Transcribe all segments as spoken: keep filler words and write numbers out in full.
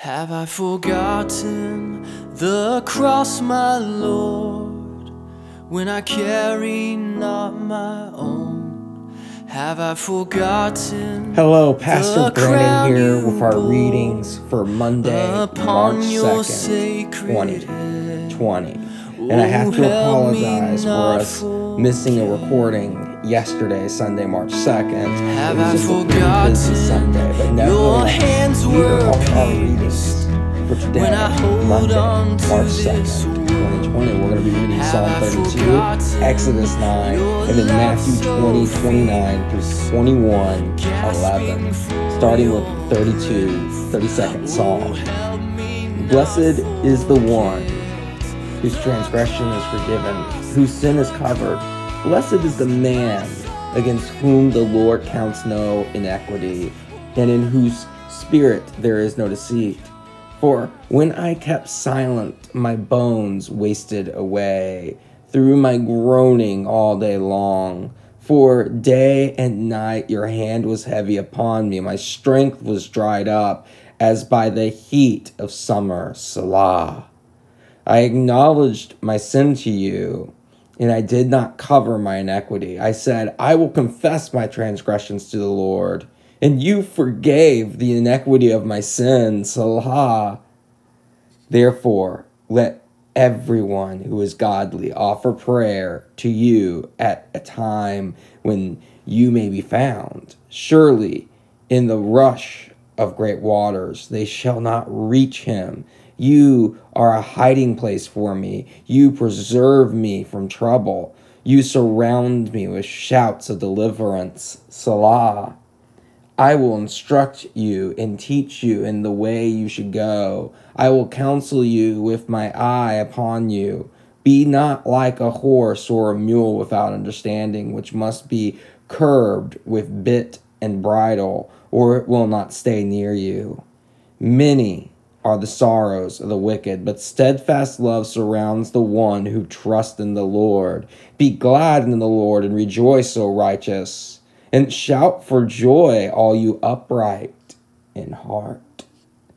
Have I forgotten the cross, my Lord, when I carry not my own? Have I forgotten? Hello, Pastor Brandon here with our readings for Monday, March second, twenty twenty. And I have to apologize for us missing a recording yesterday, Sunday, March second. It was just a pretty busy Sunday, but nevertheless, here are our readings for today, Monday, March second, twenty twenty. We're going to be reading Psalm thirty-two, Exodus nine, and then Matthew twenty, twenty-nine through twenty-one, eleven, starting with thirty-two, thirty-second Psalm. Blessed is the one whose transgression is forgiven, whose sin is covered. Blessed is the man against whom the Lord counts no iniquity, and in whose spirit there is no deceit. For when I kept silent, my bones wasted away through my groaning all day long. For day and night your hand was heavy upon me. My strength was dried up as by the heat of summer. Selah. I acknowledged my sin to you, and I did not cover my iniquity. I said, I will confess my transgressions to the Lord, and you forgave the iniquity of my sin. Selah. Therefore, let everyone who is godly offer prayer to you at a time when you may be found. Surely, in the rush of great waters, they shall not reach him. You are a hiding place for me. You preserve me from trouble. You surround me with shouts of deliverance. Selah. I will instruct you and teach you in the way you should go. I will counsel you with my eye upon you. Be not like a horse or a mule without understanding, which must be curbed with bit and bridle, or it will not stay near you. Many are the sorrows of the wicked, but steadfast love surrounds the one who trusts in the Lord. Be glad in the Lord and rejoice, O righteous, and shout for joy, all you upright in heart.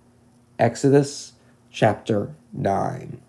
Exodus chapter nine.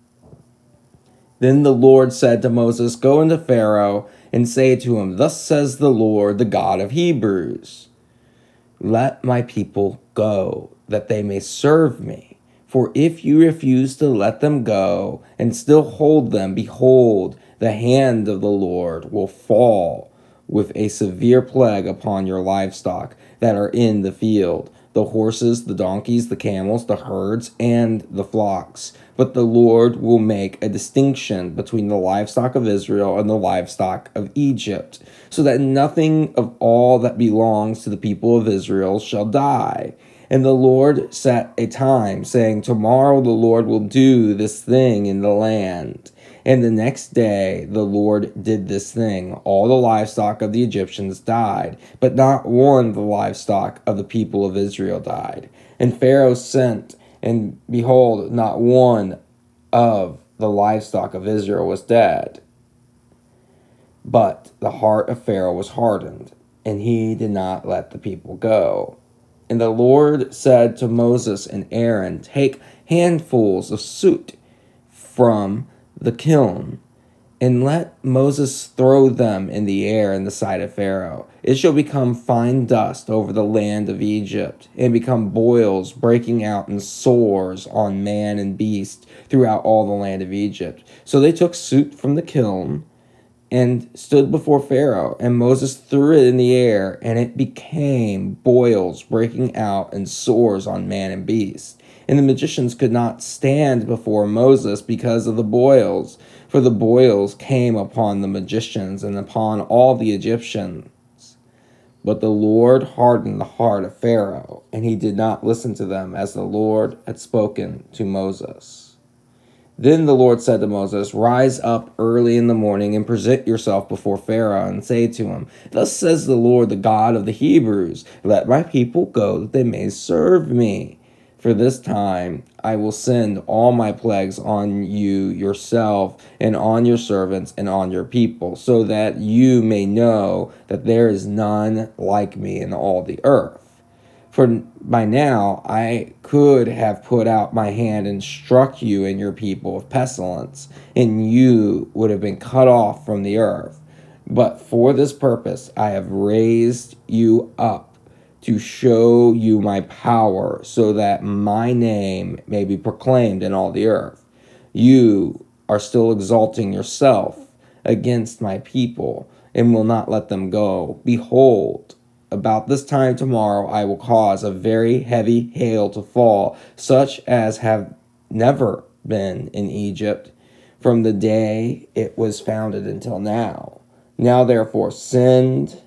Then the Lord said to Moses, Go into Pharaoh and say to him, Thus says the Lord, the God of Hebrews, Let my people go, that they may serve me. For if you refuse to let them go and still hold them, behold, the hand of the Lord will fall with a severe plague upon your livestock that are in the field, the horses, the donkeys, the camels, the herds, and the flocks. But the Lord will make a distinction between the livestock of Israel and the livestock of Egypt, so that nothing of all that belongs to the people of Israel shall die. And the Lord set a time, saying, Tomorrow the Lord will do this thing in the land. And the next day the Lord did this thing. All the livestock of the Egyptians died, but not one of the livestock of the people of Israel died. And Pharaoh sent, and behold, not one of the livestock of Israel was dead. But the heart of Pharaoh was hardened, and he did not let the people go. And the Lord said to Moses and Aaron, Take handfuls of soot from the kiln, and let Moses throw them in the air in the sight of Pharaoh. It shall become fine dust over the land of Egypt, and become boils breaking out in sores on man and beast throughout all the land of Egypt. So they took soot from the kiln and stood before Pharaoh, and Moses threw it in the air, and it became boils breaking out and sores on man and beast. And the magicians could not stand before Moses because of the boils, for the boils came upon the magicians and upon all the Egyptians. But the Lord hardened the heart of Pharaoh, and he did not listen to them as the Lord had spoken to Moses. Then the Lord said to Moses, Rise up early in the morning and present yourself before Pharaoh and say to him, Thus says the Lord, the God of the Hebrews, Let my people go that they may serve me. For this time I will send all my plagues on you yourself and on your servants and on your people, so that you may know that there is none like me in all the earth. For by now I could have put out my hand and struck you and your people with pestilence, and you would have been cut off from the earth. But for this purpose I have raised you up, to show you my power, so that my name may be proclaimed in all the earth. You are still exalting yourself against my people, and will not let them go. Behold, about this time tomorrow I will cause a very heavy hail to fall, such as have never been in Egypt from the day it was founded until now. Now therefore send,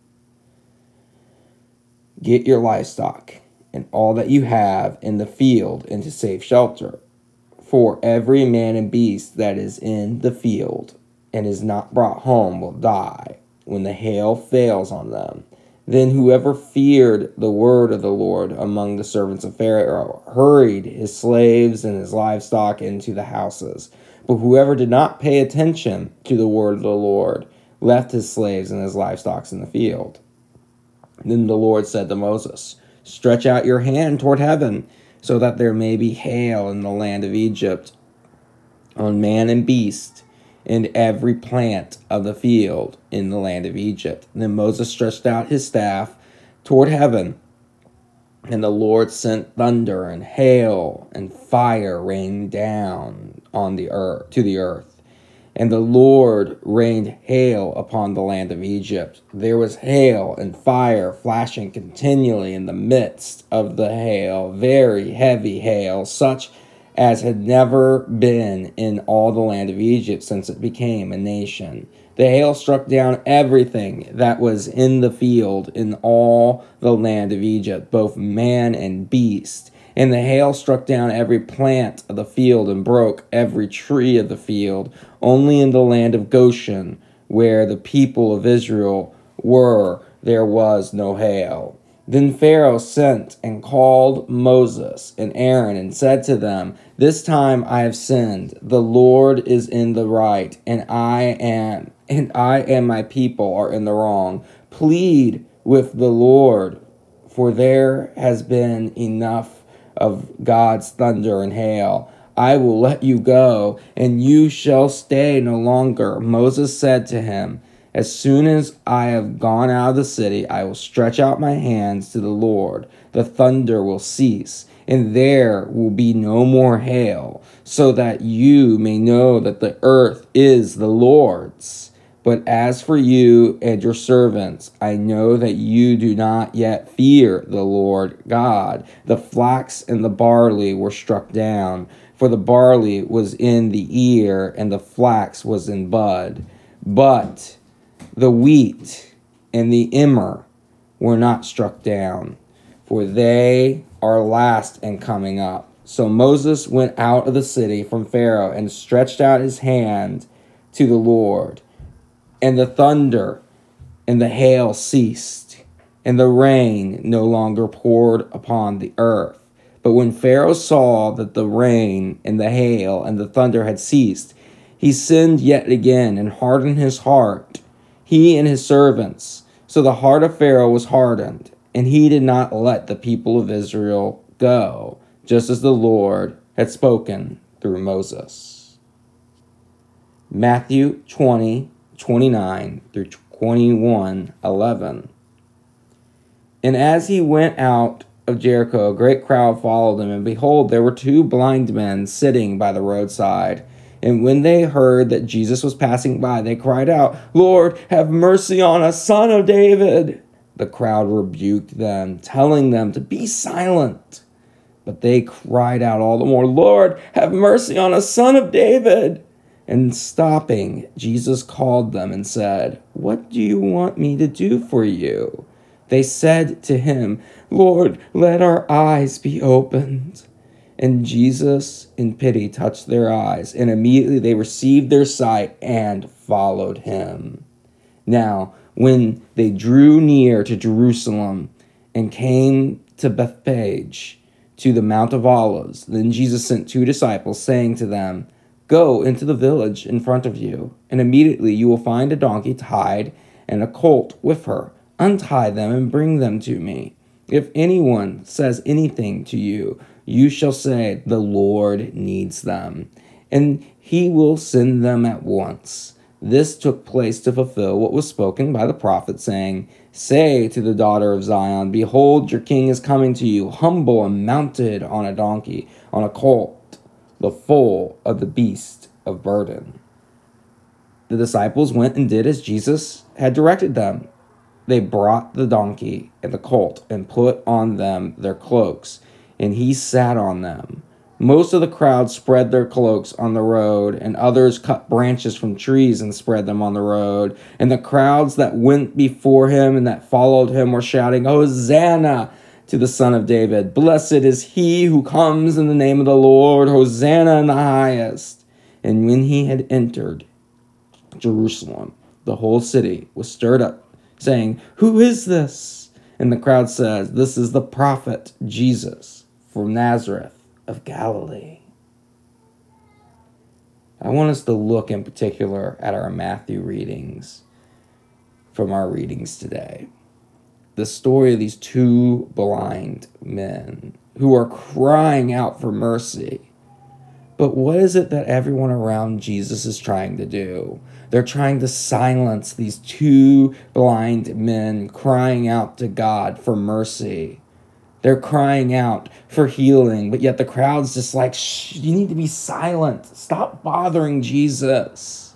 get your livestock and all that you have in the field into safe shelter. For every man and beast that is in the field and is not brought home will die when the hail fails on them. Then whoever feared the word of the Lord among the servants of Pharaoh hurried his slaves and his livestock into the houses. But whoever did not pay attention to the word of the Lord left his slaves and his livestock in the field. Then the Lord said to Moses, "Stretch out your hand toward heaven, so that there may be hail in the land of Egypt on man and beast, and every plant of the field in the land of Egypt." Then Moses stretched out his staff toward heaven, and the Lord sent thunder and hail and fire rained down on the earth to the earth. And the Lord rained hail upon the land of Egypt. There was hail and fire flashing continually in the midst of the hail, very heavy hail, such as had never been in all the land of Egypt since it became a nation. The hail struck down everything that was in the field in all the land of Egypt, both man and beast. And the hail struck down every plant of the field and broke every tree of the field. Only in the land of Goshen, where the people of Israel were, there was no hail. Then Pharaoh sent and called Moses and Aaron and said to them, "This time I have sinned. The Lord is in the right, and I am and I and my people are in the wrong. Plead with the Lord, for there has been enough of God's thunder and hail. I will let you go, and you shall stay no longer." Moses said to him, "As soon as I have gone out of the city, I will stretch out my hands to the Lord. The thunder will cease, and there will be no more hail, so that you may know that the earth is the Lord's. But as for you and your servants, I know that you do not yet fear the Lord God." The flax and the barley were struck down, for the barley was in the ear and the flax was in bud. But the wheat and the emmer were not struck down, for they are last in coming up. So Moses went out of the city from Pharaoh and stretched out his hand to the Lord. And the thunder and the hail ceased, and the rain no longer poured upon the earth. But when Pharaoh saw that the rain and the hail and the thunder had ceased, he sinned yet again and hardened his heart, he and his servants. So the heart of Pharaoh was hardened, and he did not let the people of Israel go, just as the Lord had spoken through Moses. Matthew twenty, twenty-nine through twenty-one, eleven. And as he went out of Jericho, a great crowd followed him, and behold, there were two blind men sitting by the roadside. And when they heard that Jesus was passing by, they cried out, "Lord, have mercy on us, Son of David." The crowd rebuked them, telling them to be silent. But they cried out all the more, "Lord, have mercy on us, Son of David." And stopping, Jesus called them and said, "What do you want me to do for you?" They said to him, "Lord, let our eyes be opened." And Jesus, in pity, touched their eyes, and immediately they received their sight and followed him. Now, when they drew near to Jerusalem and came to Bethphage, to the Mount of Olives, then Jesus sent two disciples, saying to them, "Go into the village in front of you, and immediately you will find a donkey tied and a colt with her. Untie them and bring them to me. If anyone says anything to you, you shall say, the Lord needs them, and he will send them at once. This took place to fulfill what was spoken by the prophet, saying, Say to the daughter of Zion, Behold, your king is coming to you, humble and mounted on a donkey, on a colt, the foal of the beast of burden. The disciples went and did as Jesus had directed them. They brought the donkey and the colt and put on them their cloaks, and he sat on them. Most of the crowd spread their cloaks on the road, and others cut branches from trees and spread them on the road. And the crowds that went before him and that followed him were shouting, Hosanna to the Son of David. Blessed is he who comes in the name of the Lord. Hosanna in the highest. And when he had entered Jerusalem, the whole city was stirred up, saying, Who is this? And the crowd says, This is the prophet Jesus from Nazareth of Galilee. I want us to look in particular at our Matthew readings from our readings today. The story of these two blind men who are crying out for mercy. But what is it that everyone around Jesus is trying to do? They're trying to silence these two blind men crying out to God for mercy. They're crying out for healing, but yet the crowd's just like, shh, you need to be silent. Stop bothering Jesus.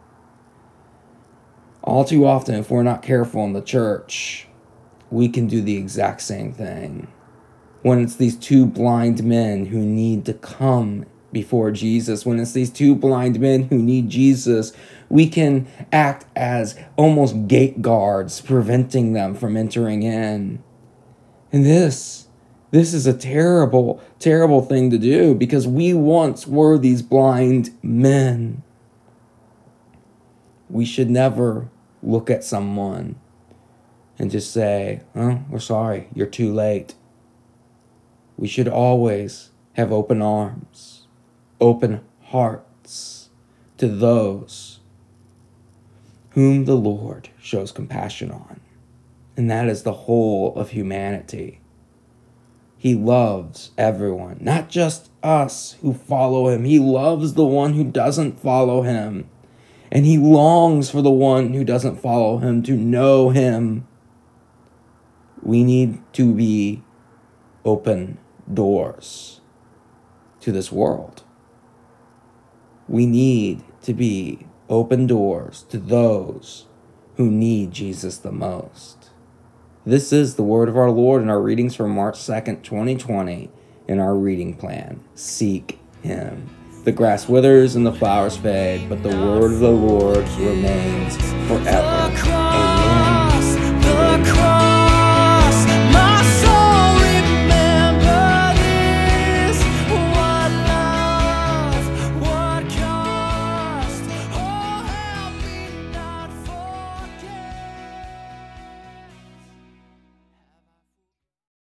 All too often, if we're not careful in the church, we can do the exact same thing. When it's these two blind men who need to come before Jesus, when it's these two blind men who need Jesus, we can act as almost gate guards, preventing them from entering in. And this, this is a terrible, terrible thing to do, because we once were these blind men. We should never look at someone and just say, oh, we're sorry, you're too late. We should always have open arms, open hearts to those whom the Lord shows compassion on. And that is the whole of humanity. He loves everyone, not just us who follow him. He loves the one who doesn't follow him. And he longs for the one who doesn't follow him to know him. We need to be open doors to this world. We need to be open doors to those who need Jesus the most. This is the word of our Lord in our readings from March second, twenty twenty, in our reading plan. Seek him. The grass withers and the flowers fade, but the word of the Lord remains forever.